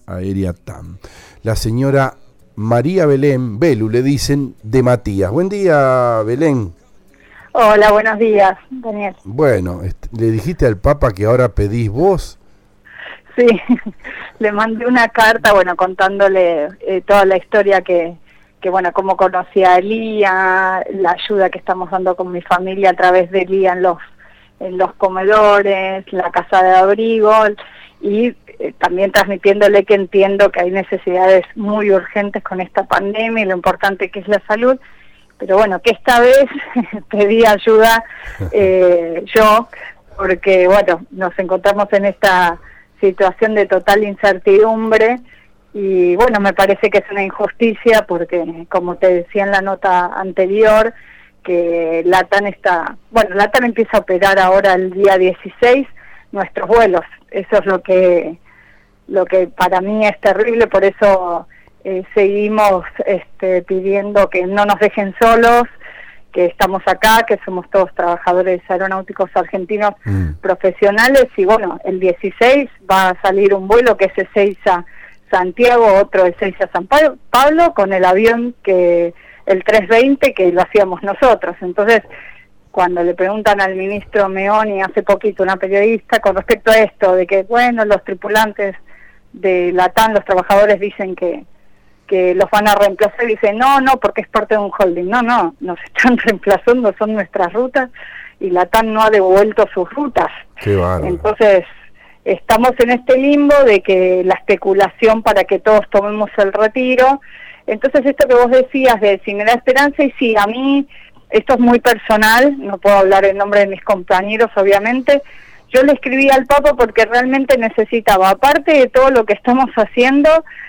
Aérea TAM. La señora María Belén, Belu, le dicen, de Matías. Buen día, Belén. Hola, buenos días, Daniel. Bueno, ¿le dijiste al Papa que ahora pedís vos? Sí, le mandé una carta, bueno, contándole toda la historia que bueno, cómo conocí a Elía, la ayuda que estamos dando con mi familia a través de Elía en los comedores, la casa de abrigo, y también transmitiéndole que entiendo que hay necesidades muy urgentes con esta pandemia y lo importante que es la salud, pero bueno, que esta vez pedí ayuda yo, porque bueno, nos encontramos en esta situación de total incertidumbre y bueno, me parece que es una injusticia porque, como te decía en la nota anterior, que LATAM LATAM empieza a operar ahora el día 16 nuestros vuelos. Eso es lo que para mí es terrible, por eso seguimos pidiendo que no nos dejen solos, que estamos acá, que somos todos trabajadores aeronáuticos argentinos profesionales, y bueno, el 16 va a salir un vuelo que es Ezeiza Santiago, otro Ezeiza San Pablo, con el avión el 320 que lo hacíamos nosotros. Entonces, cuando le preguntan al ministro Meoni hace poquito, una periodista, con respecto a esto, de que bueno, los tripulantes de LATAM, los trabajadores dicen que los van a reemplazar, y dicen no, porque es parte de un holding. No, nos están reemplazando, son nuestras rutas, y LATAM no ha devuelto sus rutas. Qué bárbaro. Entonces, estamos en este limbo de que la especulación para que todos tomemos el retiro. Entonces, esto que vos decías de si me da esperanza, y sí, a mí esto es muy personal, no puedo hablar en nombre de mis compañeros, obviamente. Yo le escribí al Papa porque realmente necesitaba, aparte de todo lo que estamos haciendo,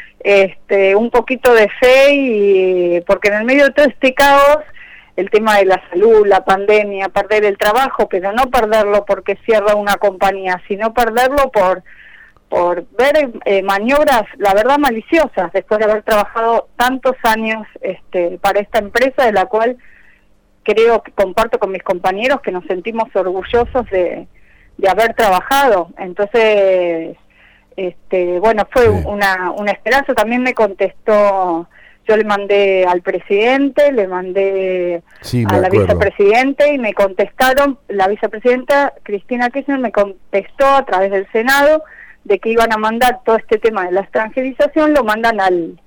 un poquito de fe, y porque en el medio de todo este caos, el tema de la salud, la pandemia, perder el trabajo, pero no perderlo porque cierra una compañía, sino perderlo por ver maniobras, la verdad, maliciosas, después de haber trabajado tantos años para esta empresa, de la cual creo que comparto con mis compañeros que nos sentimos orgullosos de haber trabajado. Entonces, bueno, fue una esperanza. También me contestó, yo le mandé al presidente, le mandé a la vicepresidenta, y me contestaron, la vicepresidenta Cristina Kirchner me contestó a través del Senado de que iban a mandar todo este tema de la extranjerización, lo mandan al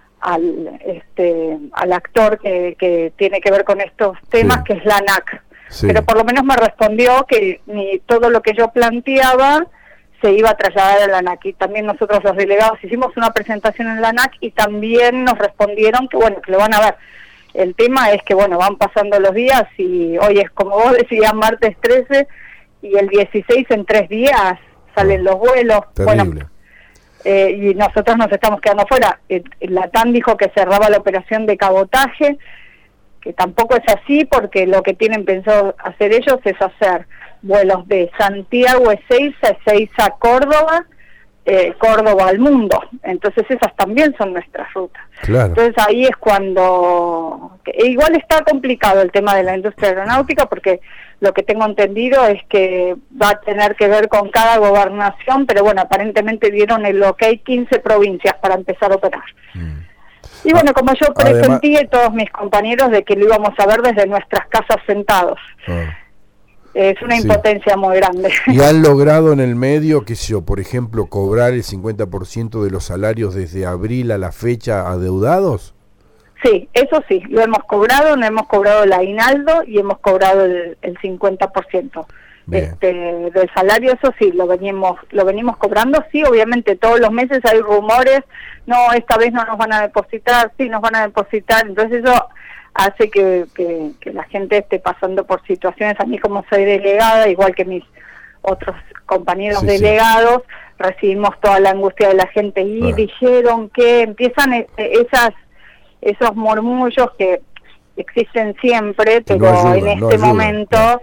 actor que tiene que ver con estos temas, que es la ANAC. Pero por lo menos me respondió que ni todo lo que yo planteaba se iba a trasladar a la ANAC, y también nosotros los delegados hicimos una presentación en la ANAC y también nos respondieron que bueno, que lo van a ver. El tema es que bueno, van pasando los días y hoy es, como vos decías, martes 13, y el 16 en 3 días salen los vuelos. Terrible. Bueno, y nosotros nos estamos quedando fuera. LATAM dijo que cerraba la operación de cabotaje, que tampoco es así, porque lo que tienen pensado hacer ellos es hacer vuelos de Santiago, Ezeiza, Córdoba, Córdoba al mundo. Entonces esas también son nuestras rutas. Claro. Entonces ahí es cuando igual está complicado el tema de la industria aeronáutica, porque lo que tengo entendido es que va a tener que ver con cada gobernación, pero bueno, aparentemente dieron el ok 15 provincias para empezar a operar. Y bueno, como yo presentí a todos mis compañeros de que lo íbamos a ver desde nuestras casas sentados. Es una impotencia muy grande. ¿Y han logrado en el medio, qué sé yo, por ejemplo, cobrar el 50% de los salarios desde abril a la fecha adeudados? Sí, eso sí, lo hemos cobrado, no hemos cobrado el aguinaldo y hemos cobrado el 50% del salario. Eso sí, lo venimos cobrando. Sí, obviamente todos los meses hay rumores, no, esta vez no nos van a depositar, sí, nos van a depositar. Entonces eso hace que la gente esté pasando por situaciones. A mí, como soy delegada, igual que mis otros compañeros delegados, recibimos toda la angustia de la gente, y dijeron que empiezan esos murmullos que existen siempre, pero no ayudan, en este momento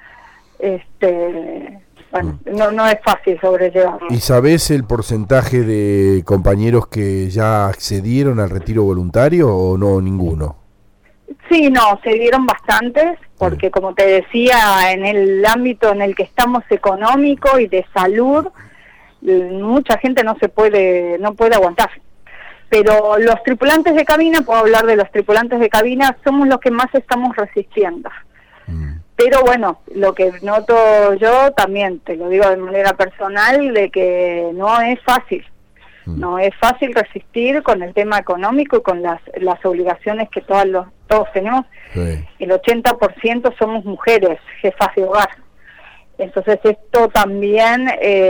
bueno, no es fácil sobrellevarlo. ¿Y sabés el porcentaje de compañeros que ya accedieron al retiro voluntario o no, ninguno? Sí, no, se dieron bastantes, porque como te decía, en el ámbito en el que estamos económico y de salud, mucha gente no puede aguantar. Pero los tripulantes de cabina, puedo hablar de los tripulantes de cabina, somos los que más estamos resistiendo. Pero bueno, lo que noto yo también, te lo digo de manera personal, de que no es fácil. No es fácil resistir con el tema económico y con las obligaciones que todos tenemos. Sí. El 80% somos mujeres, jefas de hogar. Entonces esto también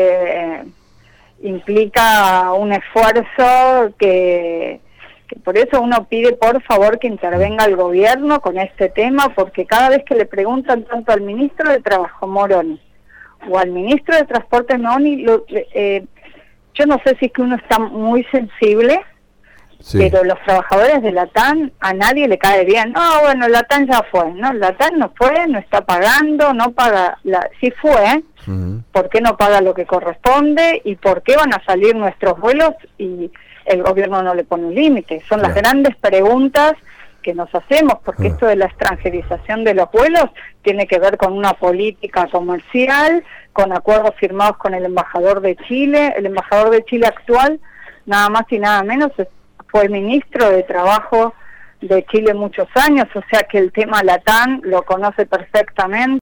implica un esfuerzo que por eso uno pide por favor que intervenga el gobierno con este tema, porque cada vez que le preguntan tanto al ministro de Trabajo Moroni o al ministro de Transportes Moroni, yo no sé si es que uno está muy sensible, sí, pero los trabajadores de la TAN a nadie le cae bien. No, bueno, la TAN ya fue, ¿no? La TAN no fue, no está pagando, no paga, si fue, ¿por qué no paga lo que corresponde? ¿Y por qué van a salir nuestros vuelos y el gobierno no le pone un límite? Son las grandes preguntas que nos hacemos, porque esto de la extranjerización de los vuelos tiene que ver con una política comercial, con acuerdos firmados con el embajador de Chile. El embajador de Chile actual, nada más y nada menos, fue ministro de Trabajo de Chile muchos años, o sea que el tema LATAM lo conoce perfectamente.